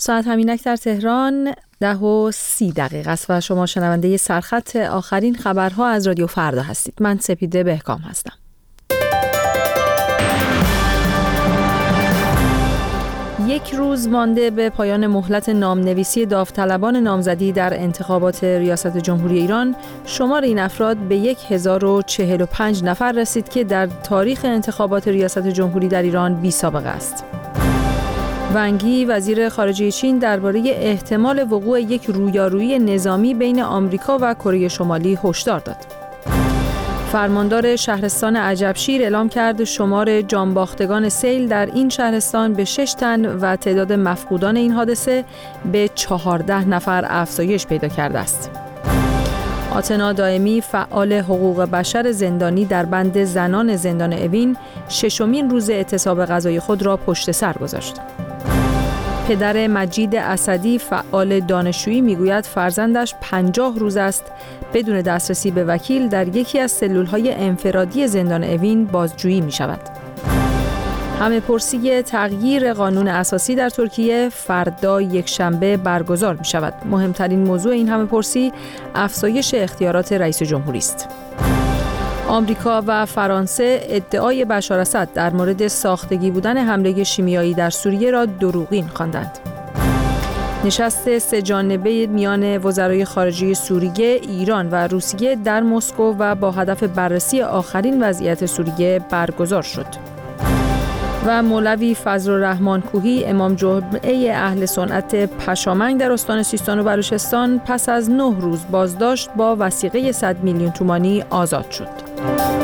ساعت همینک در تهران 10:30 است و شما شنونده سرخط آخرین خبرها از رادیو فردا هستید. من سپیده بهکام هستم. یک روز مانده به پایان مهلت نامنویسی داوطلبان نامزدی در انتخابات ریاست جمهوری ایران، شمار این افراد به 1045 نفر رسید که در تاریخ انتخابات ریاست جمهوری در ایران بی‌سابقه است. ونگ یی وزیر خارجه چین درباره احتمال وقوع یک رویارویی نظامی بین آمریکا و کره شمالی هشدار داد. فرماندار شهرستان عجبشیر اعلام کرد شمار جانباختگان سیل در این شهرستان به 6 تن و تعداد مفقودان این حادثه به 14 نفر افزایش پیدا کرده است. آتنا دائمی فعال حقوق بشر زندانی در بند زنان زندان اوین 6مین روز اعتصاب غذای خود را پشت سر گذاشت. پدر مجید اسدی فعال دانشجویی میگوید فرزندش 50 روز است بدون دسترسی به وکیل در یکی از سلول‌های انفرادی زندان اوین بازجویی می شود. همه پرسی تغییر قانون اساسی در ترکیه فردا یکشنبه برگزار می شود. مهمترین موضوع این همه پرسی افزایش اختیارات رئیس جمهوری است. آمریکا و فرانسه ادعای بشار اسد در مورد ساختگی بودن حمله شیمیایی در سوریه را دروغین خواندند. نشست 3 جانبه میان وزرای خارجه سوریه، ایران و روسیه در مسکو و با هدف بررسی آخرین وضعیت سوریه برگزار شد. و مولوی فضل‌الرحمن کوهی امام جمعه اهل سنت پشامنگ در استان سیستان و بلوچستان پس از 9 روز بازداشت با وثیقه 100 میلیون تومانی آزاد شد.